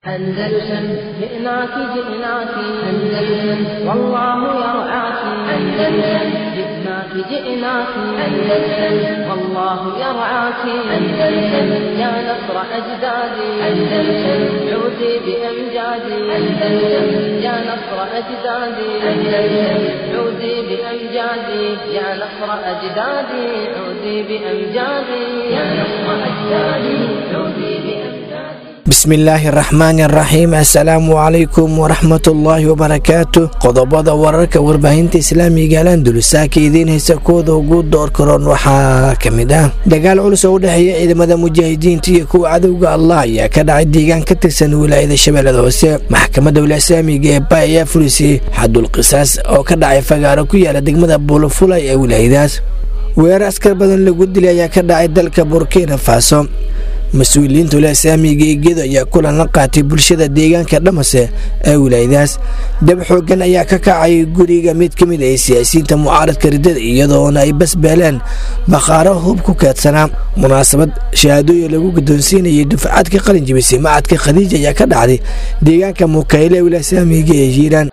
أندلسن جئناك جئناك أندلسن والله يرعاك أندلسن جئناك جئناك أندلسن والله يرعاك أندلسن يا نصر أجدادي أندلسن عودي بأمجادي أندلسن يا نصر أجدادي أندلسن عودي بأمجادي يا نصر أجدادي عودي بأمجادي يا نصر أجدادي عودي بأمجادي. bismillaahi raxmaani raxiim. assalaamu calaykum waraxmatullaahi wabarakaatu. qodobada wararka warbaahinta islaamiga alandulusaaka idiin haysa kooda ugu door karoon waxaa ka mid ah dagaal culus oo u dhexeeya ciidamada mujaahidiinta iyo kuwa cadowga allah ayaa ka dhacay deegaan ka tirsan wilaayada shabeellada hoose. maxkamadda wilaaysaamiga ee bay ayaa fulisay xadul qisaas oo ka dhacay fagaaro ku yaala degmada buulafulay ee wilaayadaas. weerar askar badan lagu dilay ayaa ka dhacay dalka burkina faso. mas-uuliyiinta wilaaysaamiga ee gedo ayaa kulan la qaatay bulshada deegaanka dhamase ee wilaayadaas. dab xoogan ayaa ka kacay guriga mid ka mid ah siyaasiyiinta mucaaradka ridada iyadoona ay basbeeleen bakhaaro hub ku keedsanaa. munaasabad shahaadooyin lagu guddoonsiinayay dufcad ka qalin jibisay macadka khadiija ayaa ka dhacday deegaanka mukayle ee wilaaysaamiga ee hiiraan.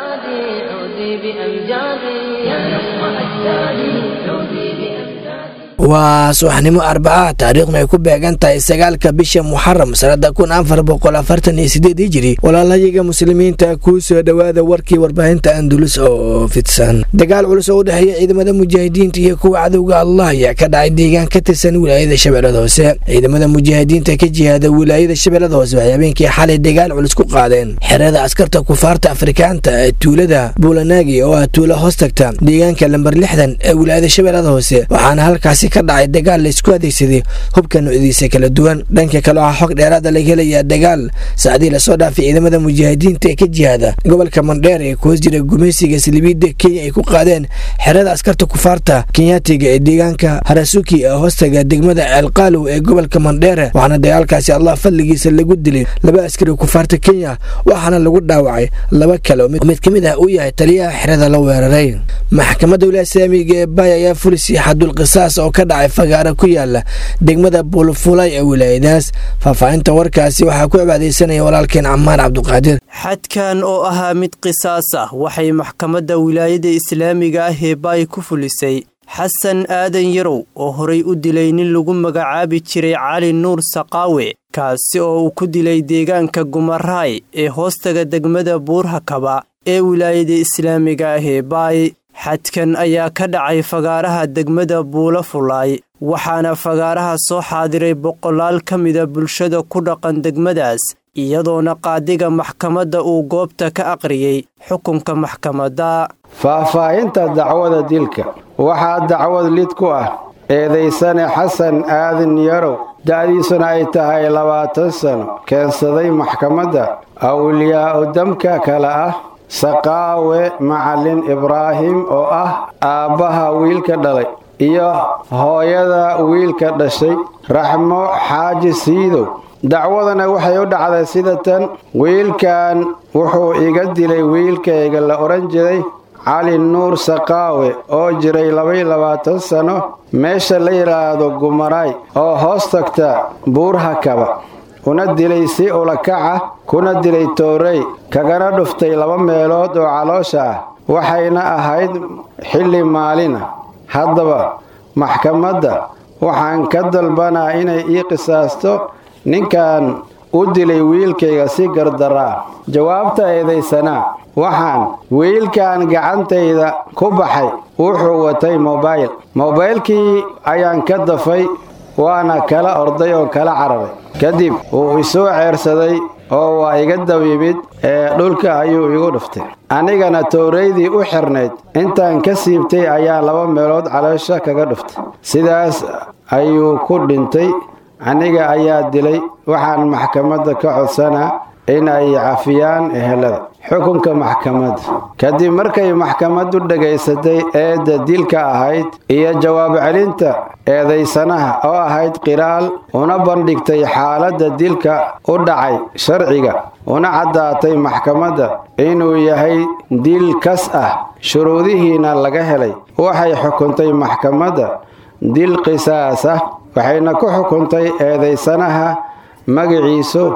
waa subaxnimo arbaca taariikhna ay ku beegan tahay 9 bisha muxaram sanada 1448 hijri. walaalayaga muslimiinta ku soo dhawaada warkii warbaahinta andulus oo fidsan. dagaal culus oo u dhexeeya ciidamada mujaahidiinta iyo kuwa cadowga allah ayaa ka dhacay deegaan ka tirsan wilaayada shabeellada hoose. ciidamada mujaahidiinta ka jihaada wilaayada shabeellada hoose waxay habeenkii xalay dagaal culus ku qaadeen xerada askarta kufaarta afrikaanta ee tuulada buulanaagi oo ah tuulo hoos tagta deegaanka lambar 60 ee wilaayada shabeellada hoose. waxaana halkaasi ka dhacay dagaal la isku adeegsaday hubka noocyadiisa kala duwan. dhanka kale waxaa xog dheeraada laga helayaa dagaal saacadii lasoo dhaafay ciidamada mujaahidiinta ee ka jihaada gobolka mandheer ee ku hoos jira gumeysiga saliibiyadda kenya ay ku qaadeen xerada askarta kufaarta kenyaatiga ee deegaanka harasuki ee hoostaga degmada ceelqaalow ee gobolka mandheer. waxaana dagaalkaasi allah fadligiisa lagu dilay 2 askari kufaarta kenya waxaana lagu dhaawacay 2 kale oo mid ka mid ah uu yahay taliyaha xerada la weeraray. maxkamadda wilaaysaamiga ee bay ayaa fulisay xadul qisaas oo ka dhacay fagaara ku yaala degmada buulafulay ee wilaayadaas. faahfaahinta warkaasi waxaa ku cibaadaysanaya walaalkeen camaar cabduqaadir. xadkan oo ahaa mid qisaas ah waxay maxkamadda wilaayada islaamiga ah ee bay ku fulisay xasan aadan yarow oo horay u dilay nin lagu magacaabi jiray cali nuur saqaawe kaasi oo uu ku dilay deegaanka gumaraay ee hoostaga degmada buurhakaba ee wilaayada islaamiga ah ee bay. xadkan ayaa ka dhacay fagaaraha degmada buulafulay waxaana fagaaraha soo xaadiray boqolaal ka mida bulshada ku dhaqan degmadaas iyadoona qaadiga maxkamadda uu goobta ka aqriyey xukunka maxkamadda. faahfaahinta dacwada dilka waxaa dacwad lid ku ah eedaysane xasan aadan yarow da'diisuna ay tahay 20 sano keensaday maxkamadda awliyaa damka kale ah saqaawe macalin ibraahim oo ah aabbaha wiilka dhalay iyo hooyada wiilka dhashay raxmo xaaji siidow. dacwadana waxay u dhacday sida tan: wiilkan wuxuu iga dilay wiilkayga la odhan jiray cali nuur saqaawe oo jiray 22 sano meesha la yidhaahdo gumaraay oo hoos tagta buurhakaba. una dilay si ulakaca kuna dilay toorey kagana dhuftay 2 meelood oo caloosha ah waxayna ahayd xilli maalina. haddaba maxkamadda waxaan ka dalbanaa inay ii qisaasto ninkan u dilay wiilkayga si gardaraa. jawaabta eedaysanaa: waxaan wiilkan gacantayda ku baxay wuxuu watay mobaylkii ayaan ka dafay waana kala orday oo kala cararay. kadib wuu isoo ceersaday oo waa iga dabiibid ee dhulka ayuu igu dhuftay. anigana tooreydii u xirnayd intaan ka siibtay ayaa 2 meelood caloosha kaga dhuftay. sidaas ayuu ku dhintay. aniga ayaa dilay. waxaan maxkamadda ka codsanaa in ay cafiyaan ehelada. xukunka maxkamadda: kadib markay maxkamaddu dhagaysatay eedda dilka ahayd iyo jawaab celinta eedaysanaha oo ahayd qiraal, una bandhigtay xaaladda dilka u dhacay sharciga, una caddaatay maxkamadda inuu yahay dil kas ah shuruudihiina laga helay, waxay xukuntay maxkamadda dil qisaas ah. waxayna ku xukuntay eedaysanaha magaciisu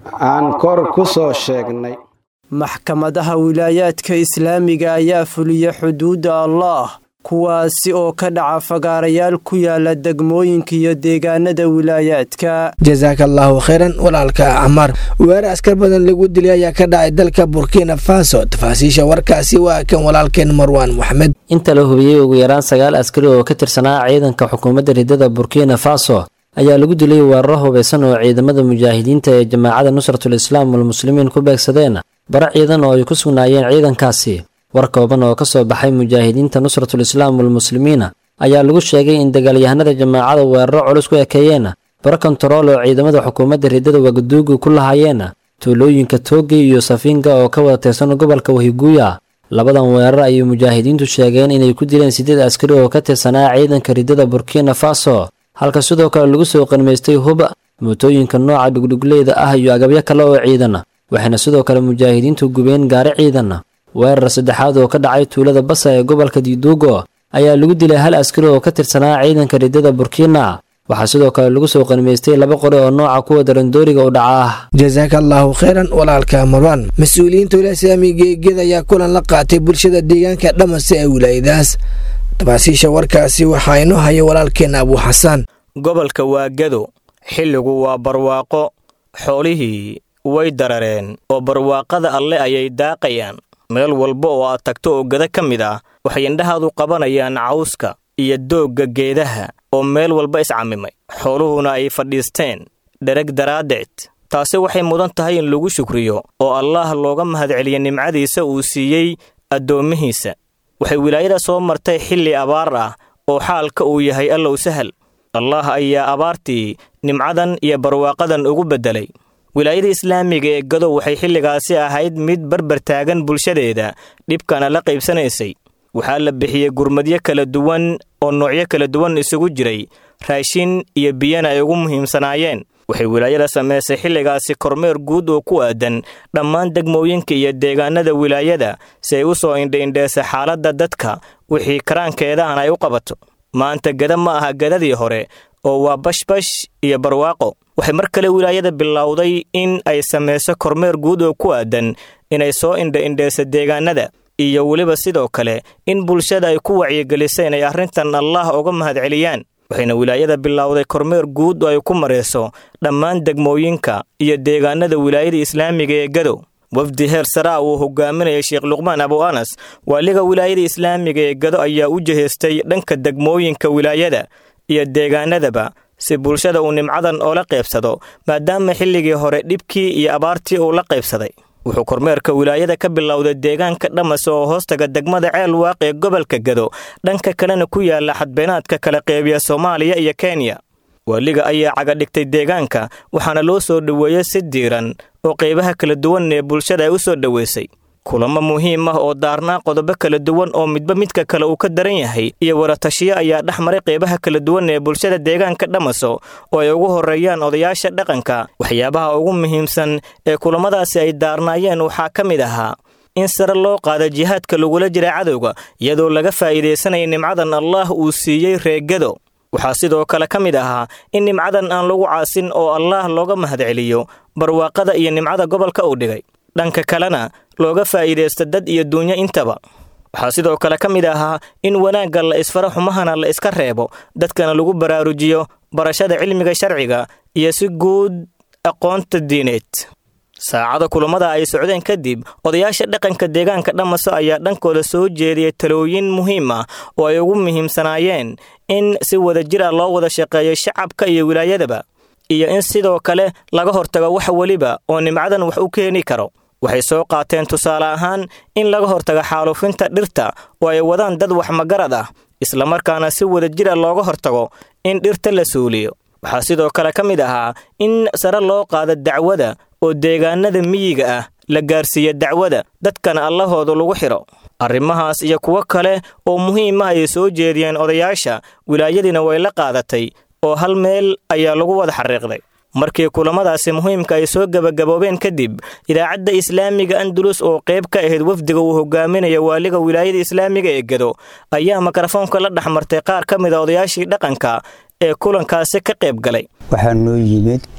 aan kor ku soo sheegnay. maxkamadaha wilaayaadka islaamiga ayaa fuliya xuduudda allaah kuwaasi oo ka dhaca fagaarayaal ku yaala degmooyinka iyo deegaanada wilaayaadka. jazaaka allaahu khayran walaalka camaar. weerar askar badan lagu dilay ayaa ka dhacay dalka burkina faso. tafaasiisha warkaasi waa kan walaalkeen marwaan maxmed. inta la hubiyey ugu yaraan 9 askari oo ka tirsanaa ciidanka xukuumadda ridada burkina faso ayaa lagu dilay weeraro hubeysan oo ciidamada mujaahidiinta ee jamaacada nusratul islaam wal muslimiin ku beegsadeen bara ciidan oo ay ku sugnaayeen ciidankaasi. war kooban oo ka soo baxay mujaahidiinta nusratul islaam wal muslimiin ayaa lagu sheegay in dagaalyahanada jamaacada weeraro culus ku ekeeyeen bara kontarool oo ciidamada xukuumadda ridada wagaduugu ku lahaayeen tuulooyinka Togi iyo Safinga oo ka wada tirsan gobolka Wahiguya. labadan weerar ayay mujaahidiintu sheegeen inay ku dileen 8 askari oo ka tirsanaa ciidanka ridada Burkina Faso, halka sidoo kale lagu soo qanmaystay hub, mootooyinka nooca dhugdhugleyda ah iyo agabyo kale oo ciidan. waxaana sidoo kale mujaahidiintu gubeen gaari ciidan. weerar saddexaad oo ka dhacay tuulada Bassa ee gobolka Didugo ayaa lagu dilay 1 askari oo ka tirsanaa ciidanka ridada Burkina. waxaa sidoo kale lagu soo qanmaystay 2 qori oo nooca kuwa darandooriga u dhaca. jazaaka allaahu khayran walaalka marwan. mas-uuliyiinta wilaayada islaamiga ee Gedo ayaa kulan la qaatay bulshada deegaanka Dhamase ee wilaayadaas. tafaasiisha warkaasi waxaa inoo haya walaalkeen Abu Xasan. gobolka waa Gedo, xilligu waa barwaaqo, xoolihii way darareen oo barwaaqada alle ayay daaqayaan. meel walba oo aad tagto oo Gedo ka mid ah waxay indhahaadu qabanayaan cawska iyo doogga geedaha oo meel walba iscamimay, xooluhuna ay fadhiisteen dhereg daraaddeed. taasi waxay mudan tahay in lagu shukriyo oo allaah looga mahadceliyo nimcadiisa uu siiyey addoomihiisa. waxay wilaayada soo martay xilli abaar ah oo xaalka uu yahay allow sahal. allaah ayaa abaartii nimcadan iyo barwaaqadan ugu beddelay. wilaayada islaamiga ee Gedo waxay xilligaasi ahayd mid barbar taagan bulshadeeda, dhibkana la qaybsanaysay. waxaa la bixiyey gurmadyo kala duwan oo noocyo kala duwan isugu jiray, raashin iyo biyana ay ugu muhiimsanaayeen. waxay wilaayada samaysay xilligaasi kormeer guud oo ku aadan dhammaan degmooyinka iyo deegaanada wilaayada si ay u soo indha-indheesa xaaladda dadka wixii karaankeedahana ay u qabato. maanta Gedo ma aha Gedadii hore oo waa bashbash iyo barwaaqo. waxay mar kale wilaayada bilowday in ay samayso kormeer guud oo ku aadan inay soo indha-indheesa deegaanada iyo weliba sidoo kale in bulshada ay ku wacyigelisay inay arrintan allaah uga mahadceliyaan. waxayna wilaayada bilowday kormeer guud oo ay ku marayso dhammaan degmooyinka iyo deegaanada wilaayada islaamiga ee Gedo. wafdi heer sare uu hogaaminayay Sheekh Luqmaan Abu Anas, waaliga wilaayada islaamiga ee Gedo, ayaa u jihaystay dhanka degmooyinka wilaayada iyo deegaanadaba si bulshada uu nimcadan oo la qaybsado, maadaama xilligii hore dhibkii iyo abaartii uu la qaybsaday. wuxuu kormeerka wilaayada ka bilowday deegaanka Dhamase oo hoostaga degmada Ceel Waaq ee gobolka Gedo, dhanka kalena ku yaala xadbeenaadka kala qeybiya Soomaaliya iyo Kenya. waaliga ayaa caga dhigtay deegaanka, waxaana loo soo dhaweeyay si diiran oo qeybaha kala duwan ee bulshada ay u soo dhaweysay. kulamo muhiim ah oo daarnaa qodobo kala duwan oo midba midka kale uu ka daran yahay iyo waratashiyo ayaa dhex maray qeybaha kala duwan ee bulshada deegaanka Dhamase oo ay ugu horeeyaan odayaasha dhaqanka. waxyaabaha ugu muhiimsan ee kulamadaasi ay daarnaayeen waxaa ka mid ahaa in sare loo qaado jihaadka lagula jira cadowga iyadoo laga faa'iideysanaya nimcadan allaah uu siiyey reer Gedo. waxaa sidoo kale ka mid ahaa in nimcadan aan lagu caasin oo allaah looga mahadceliyo barwaaqada iyo nimcada gobolka uu dhigay, dhanka kalena looga faa'iideysto dad iyo duunyo intaba. waxaa sidoo kale ka mid ahaa in wanaagga la isfaro, xumahana la iska reebo, dadkana lagu baraarujiyo barashada cilmiga sharciga iyo si guud aqoonta diineed. saacada kulamada ay socdeen kadib, odayaasha dhaqanka deegaanka Dhamase ayaa dhankooda soo jeediyay talooyin muhiim ah oo ay ugu muhiimsanaayeen in si wadajir ah loo wada shaqeeyo shacabka iyo wilaayadaba, iyo in sidoo kale laga hortago wax waliba oo nimcadan wax u keeni karo. waxay soo qaateen tusaale ahaan in laga hortago xaalufinta dhirta oo ay wadaan dad wax magarad ah, isla markaana si wadajir ah looga hortago in dhirta la suuliyo. waxaa sidoo kale ka mid ahaa in sare loo qaado dacwada oo deegaanada miyiga ah la gaarsiiyo dacwada, dadkana allahooda lagu xiro. arrimahaas iyo kuwo kale oo muhiim ah ay soo jeediyeen odayaasha, wilaayadiina way la qaadatay oo hal meel ayaa lagu wada xariiqday. markii kulamadaasi muhiimka ay soo gabagaboobeen kadib, idaacadda islaamiga Andalus oo qayb ka ahayd wafdiga uu hogaaminayo waaliga wilaayada islaamiga ee Gedo ayaa mikrofoonka la dhaxmartay qaar ka mid ah odayaashii dhaqanka ee kulankaasi ka qayb galay. waxaa noo yimid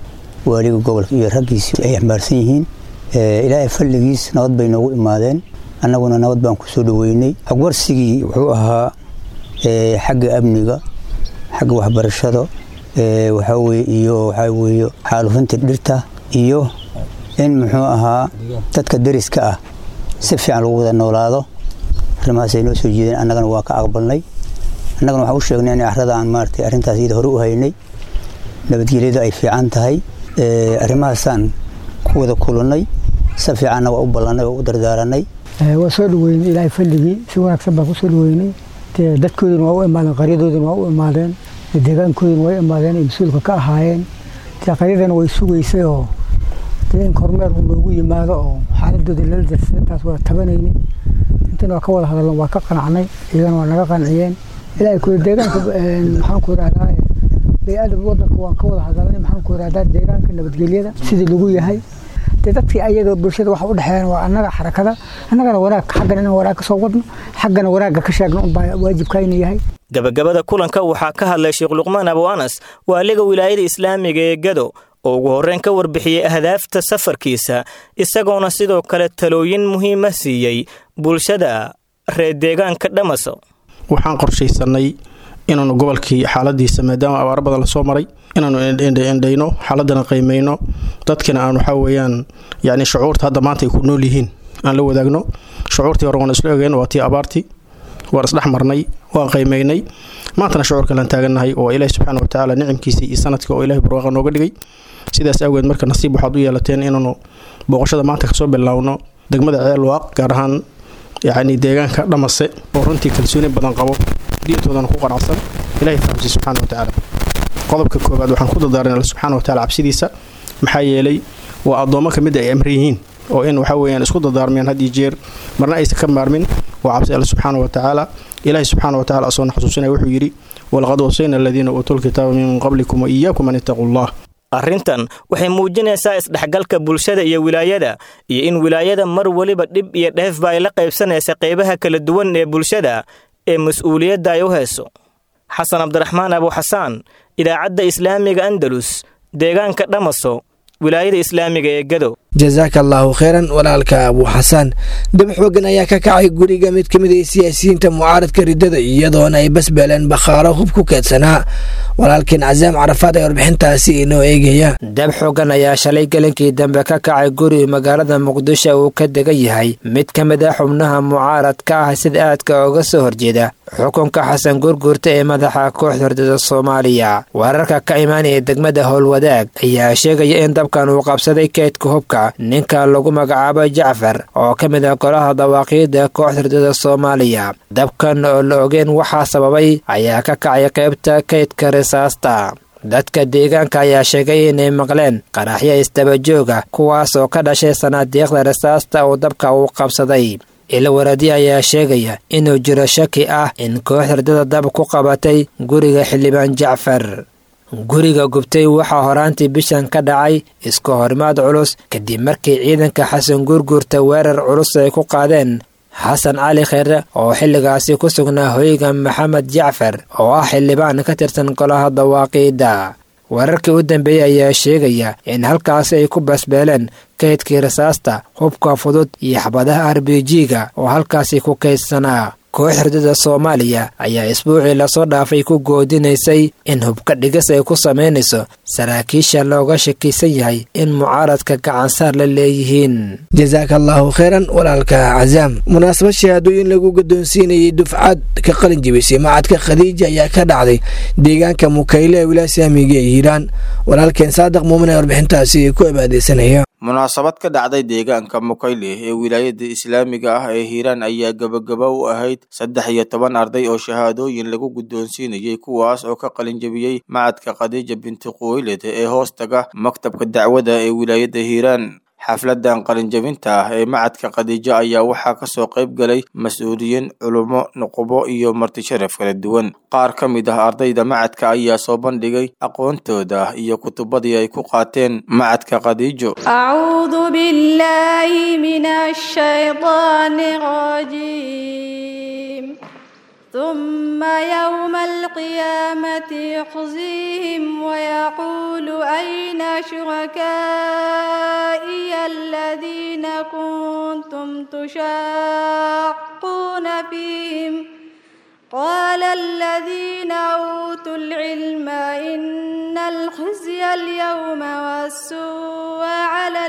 waaliga gobolka iyo raggiisa ay xambaarsan yihiin ilaahay falligiis nabad bay noogu imaadeen annaguna nabad baan ku soo dhaweynay xogwarsigii wuxuu ahaa xagga amniga xagga waxbarashada waxa weeye xaalufinta dhirta iyo in muxuu ahaa dadka dariska ah si fiican lagu wada noolaado arrimahaas ay noo soo jeedeen annagana waa ka aqbalnay annagana waxaan u sheegnay in carrada aan maartay arrintaas iyada hore u haynay nabadgelyada ay fiican tahay arrimahaasaan ku wada kulannay si fiicanna waa u ballannay oo u dardaaranay waa soo dhaweynay ilaahay falligii si wanaagsan baan ku soo dhaweynay dadkooduna waa u imaadeen qaryadooduna waa u imaadeen deegaankooduna way imaadeen ay mas-uulka ka ahaayeen qaryadana way sugaysay oo in kormeer uu noogu yimaado oo xaaladooda lala darsay intaas waa tabanaynay intana waa ka wada hadalno waa ka qanacnay iyagana waa naga qanciyeen ilaahay ku deegaanka maxaan ku raahdaa bay'ada wadanka waan ka wada hadalnay maxaan ku raahdaa deegaanka nabadgelyada sidii lagu yahay dadkii ayaga bulshada waxa u dhaxeeyaan waa annaga xarakada annagana wanaag xaggana inaan wanaag ka soo wadno xaggana wanaagga ka sheegno unbaa waajibkayna yahay gabagabada kulanka waxaa ka hadlay Sheekh Luqmaan Abu Anas waaliga wilaayada islaamiga ee Gado oo ugu horreyn ka warbixiyay ahdaafta safarkiisa isagoona sidoo kale talooyin muhiim ah siiyay bulshada reer deegaanka Dhamaso waxaan qorshaysanay inaanu gobolkii xaaladiisa maadaama abaar badan la soo maray inaanu indhayno xaaladana qiimeeyno dadkina aan waxa weeyaan yaani shucuurta hadda maanta ay ku nool yihiin aan la wadaagno shucuurtii hore waan isla ogeyn waa tii abaartii waan isdhex marnay waan qiimeynay maantana shucuurka lan taaganahay oo Ilaahay subxaanahu wa ta'ala nicimkiisa iyo sanadka oo Ilaahay barwaaqo nooga dhigay sidaas awgeed marka nasiib waxaad u yeelateen inaanu booqashada maanta ka soo bilaawno degmada Ceelwaaq gaar ahaan yaani deegaanka Dhamase oo runtii kalsooni badan qabo diintoodana ku qanacsan Ilaahay subxaanahu wa ta'ala qodobka koobaad waxaan ku dadaaranay Allah subxaanahu wa ta'ala cabsidiisa maxaa yeelay waa adoomo kamid ay amriyihiin oo in waxa weeyaan isku dadaarmeen had iyo jeer marna aysan ka maarmin waa cabsi Allah subxaanahu wa ta'ala Ilaahay subxaanahu wa ta'ala asoo xasuusinay wuxuu yiri walaqad wasayna alladina utul kitaaba min qablikum wa iyyakum an taqullah arrintan waxay muujinaysaa isdhexgalka bulshada iyo wilaayada iyo in wilaayada mar waliba dhib iyo dheefba ay la qaybsanaysa qaybaha kala duwan ee bulshada ee mas'uuliyadda ay u hayso xasan cabdiraxmaan abu xasaan idaacadda islaamiga Andalus deegaanka Dhamaso wilaayada islaamiga ee Gado jazakallahu khairan walaalka abu xasan dib xoogan ayaa ka kacay guriga mid kamid ah siyaasiyiinta mucaaradka ridada iyadoona ay basbeeleen bakhaaro hub ku keedsanaa walaalkeen Azaam Carafaad ay warbixintaasi inoo eegaya dib xoogan ayaa shalay galankii dambe ka kacay guri magaalada Muqdisho uu ka degan yahay mid kamid ah xubnaha mucaaradka ah sida aadka uga soo horjeeda xukunka Xasan Gurgurta ee madaxa kooxda ridada Soomaaliya wararka ka imaanaya degmada Howlwadaag ayaa sheegaya in dabkan uu qabsaday keedka hubka ninka lagu magacaabo Jacfar oo kamid ah golaha dawaaqiyada kooxda ridada Soomaaliya dabkan oo la ogeyn waxa sababay ayaa ka kacay qaybta keedka risaasta dadka deegaanka ayaa sheegay inay maqleen qaraxyo istaba jooga kuwaas oo ka dhashay sanaadiiqda risaasta oo dabka uu qabsaday ila waradi ayaa sheegaya inuu jiro shaki ah in kooxda ridada dab ku qabatay guriga xildhibaan Jacfar guriga gubtay waxaa horaantii bishan ka dhacay iska horimaad culus kadib markii ciidanka Xasan Gurgurta weerar culus ay ku qaadeen Xasan Cali Khayre oo xilligaasi ku sugnaa hoyga Maxamed Jacfar oo ah xildhibaan ka tirsan golaha dawaaqiyada wararkii u dambeeyay ayaa sheegaya in halkaas ay ku basbeeleen keedkii risaasta hubka fudud iyo xabadaha RPG-ga oo halkaasi ku keydsanaa kooxda ridada Soomaaliya ayaa isbuucii la soo dhaafay ku goodinaysay in hubka dhigas ay ku sameynayso saraakiisha looga shakiisan yahay in mucaaradka gacan saar la leeyihiin jazakallahu khairan walaalka Azaam munaasabad shahaadooyin lagu guddoonsiinayay dufcad ka qalin jibisay macadka Khadiija ayaa ka dhacday deegaanka Mukayle ee wilaayada Islaamiga ee Hiiraan walaalkeen Saadiq Muumin ee warbixintaasi ku ibaadeysanaya munaasabad ka dhacday deegaanka Mukayle ee wilaayada Islaamiga ah ee Hiiraan ayaa gabagaba u ahayd 13 arday oo shahaadooyin lagu guddoonsiinayay kuwaas oo ka qalin jabiyay macadka Khadiija binti Quwaylid ee hoostaga maktabka dacwada ee wilaayada Hiiraan xafladan qalin jabinta ee macadka Khadiija ayaa waxaa ka soo qayb galay mas'uuliyiin culimo nuqbo iyo marti sharaf kala duwan qaar kamid ah ardayda macadka ayaa soo bandhigay aqoontooda iyo kutubadii ay ku qaateen macadka Khadiijo a'uudu billahi minash shaytaanir rajiim ثم ثم يوم القيامة يخزيهم ويقول أين شركائي الذين كنتم تشاقون فيهم قال الذين أوتوا العلم إن الخزي اليوم والسوء على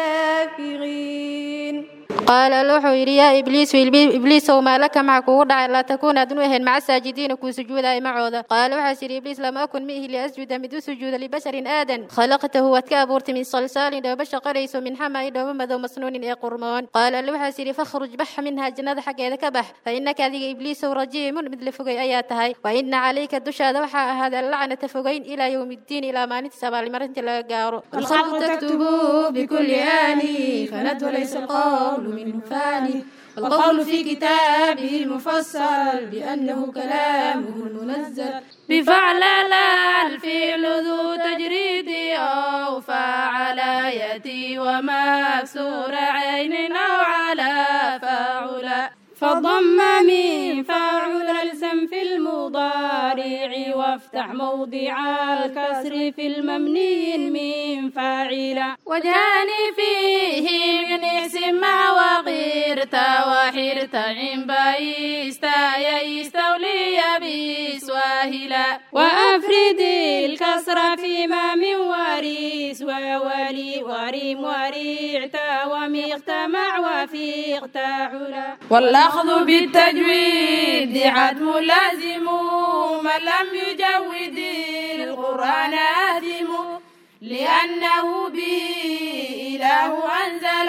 الكافرين قال له يا إبليس وما لك معك ودع لا تكون أدنوهن مع الساجدين كو سجودا معوذا قال وحسر إبليس لم أكن مئه لأسجد مدو سجود لبشر آدم خلقته واتكابرت من صلصال دوبش قريس من حمى دومذو مسنون إي قرمان قال له حسر فاخرج بح منها جناد حق يدك بح فإنك هذه إبليس رجيم مثل فقي آياتها وإن عليك الدشا دوحى هذا اللعنة فقين إلى يوم الدين إلى ما نتسبع لمرنت لا جارو الخلق تكتبه بكل آني فند وليس القول منه فاني القول في كتابه المفصل بأنه كلامه المنزل بفعل لا الفعل ذو تجريد أو فعل يأتي ومكسور عين أو على فاعل فضم من فاعل الزم في المضارع وافتح موضع الكسر في الممني من فاعل وجاني فيه من اسم مع وغيرت وحرت عن بايستا يستولي بسواهلا وأفرد الكسر فيما من وريس وولي وريم وريعت ومغتمع وفي اغتاعلا والأخذ بالتجويد عدم لازم من لم يجود القرآن آثم لأنه به إله أنزل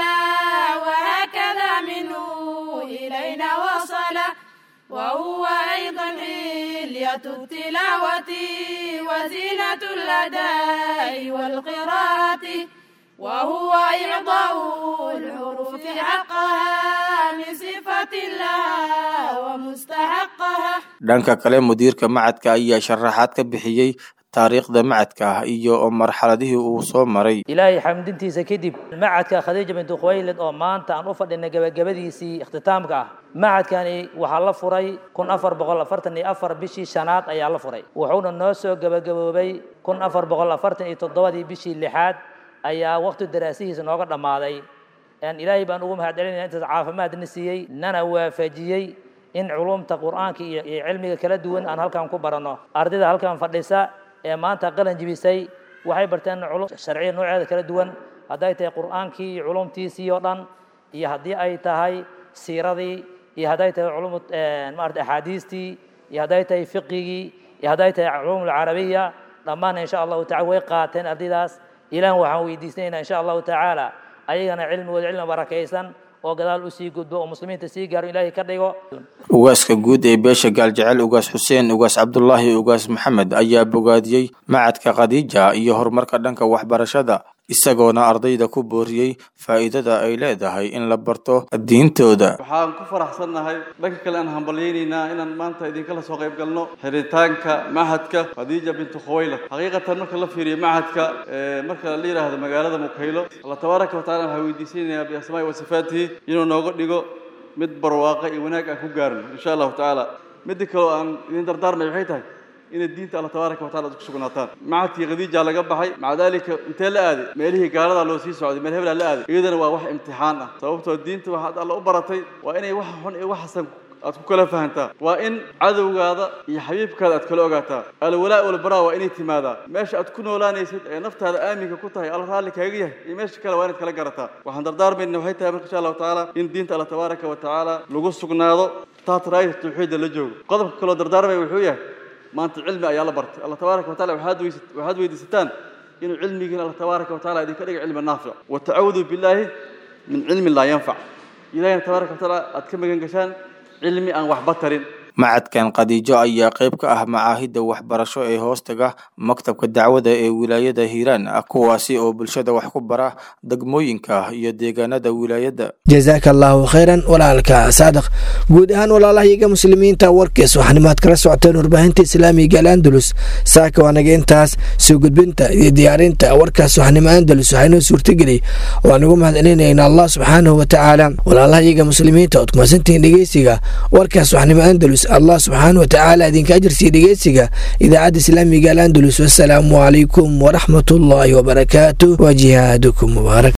وهكذا منه إلينا وصل وهو أيضا حلية التلاوة وزينة الأداء والقراءة وهو إعطاء الحروف حقها من صفة الله ومستحقها. dhanka kale mudiirka macadka ayaa sharaxaad ka bixiyay taariikhda macadka iyo marxaladihii uu soo maray. ilaahay xamdintiisa kadib macadka Khadiija bint Khuwaylid oo maanta aan u fadhinay gabagabadiisii ikhtitaamka macadkani waxaa la furay 1444 bishii shanaad ayaa la furay wuxuuna noo soo gabagaboobay 1447 bishii lixaad ayaa waqti daraasihiisa nooga dhamaaday aan ilaahay baan ugu mahadcelinayaa inta caafimaadna siiyay nana waafajiyay in culumta quraanka iyo cilmiga kala duwan aan halkan ku barano ardayda halkan fadhisa ee maanta qalan jibisay waxay barteen culum sharci noocyada kala duwan haday tahay quraankii iyo culumtiisii oo dhan iyo hadii ay tahay siiradii iyo haday tahay culum maarta ahadiistii iyo haday tahay fiqhigii iyo haday tahay culum al-arabiyya dhamaan insha Allah ta'ala way qaateen ardaydaas إلى وحويديسنا إن شاء الله تعالى أيضا علم والعلم بركيسا وقدال أسيقود ومسلمين تسيقار إلهي كرديو ugaaska guud ee beesha gaaljecel ugaas Xuseen ugaas Cabdullaahi ugaas Maxamed ayaa bogaadiyay macadka Khadiija iyo horumarka dhanka waxbarashada isagoona ardayda ku booriyay faa'iidada ay leedahay in la barto diintooda. waxaan ku faraxsanahay dhanka kale aan hambalyeynaa inaan maanta idinka la soo qayb galno xiritaanka macadka Khadiija bint Khuwaylid xaqiiqatan marka la fiiriyo macadka marka la yiraahdo magaalada Mukhaylo Allah tabaaraka wa taala waxa weydiisanayaa bi asmaa'i wa sifaatihi inuu nooga dhigo mid barwaaqo iyo wanaag aan ku gaarno insha Allah taala mid kale aan idin dardaarmay waxay tahay in diinta Allah tabaaraka wa taala ku sugnaataan macadkii Khadiija laga baxay macdalika intee la aaday meelihii gaalada loo sii socday meel hebel la aaday iyadana waa wax imtixaan ah sababtoo diinta waxa Allah u baratay waa inay wax xun iyo wax xasan aad ku kala fahantaa waa in cadawgaada iyo xabiibkaada aad kala ogaataa alwalaa wal baraa waa inay timaada meesha aad ku noolaanaysid ee naftaada aaminka ku tahay Allah raali kaaga yahay iyo meesha kale waa inaad kala garataa waxaan dardaarmayna waxay tahay insha Allah taala in diinta Allah tabaaraka wa taala lagu sugnaado taat raayid tawxiid la joogo qodobka kale dardaarmay wuxuu yahay maanta cilmi ayaa la bartay Allah tabaaraka wa taala waxaad weydiisataan inuu cilmigiina Allah tabaaraka wa taala idinka dhigo cilmi naafic wa ta'awudu billahi min cilmi la yanfac ilaahay tabaaraka wa taala aad ka magan gashaan cilmi aan wax batarin macadkan Khadiijo ayaa qayb ka ah macaahidda waxbarasho ee hoostaga maktabka dacwada ee wilaayada Hiiraan kuwaasi oo bulshada wax ku bara degmooyinka iyo deegaanada wilaayada. jazakallahu khairan walaalka saadaq guud ahaan walaalahayaga muslimiinta warkiis waxanimaad kala socoteen warbaahinta islaamiga Andalus saaka wanaga intaas soo gudbinta iyo diyaarinta warkaas waxnimo Andalus waxaynu suurtagelay waan ugu mahadcelinaynaa Allah subhanahu wa ta'ala walaalahayaga muslimiinta oo ku maasantiin dhageysiga warkaas waxnimo Andalus allah subxaana watacaala idinka ajarsiiya dhegeysiga idaacadda islaamiga al andalus. wassalaamu calaykum waraxmatullaahi wabarakaatu wa jihaadukum mubaarak.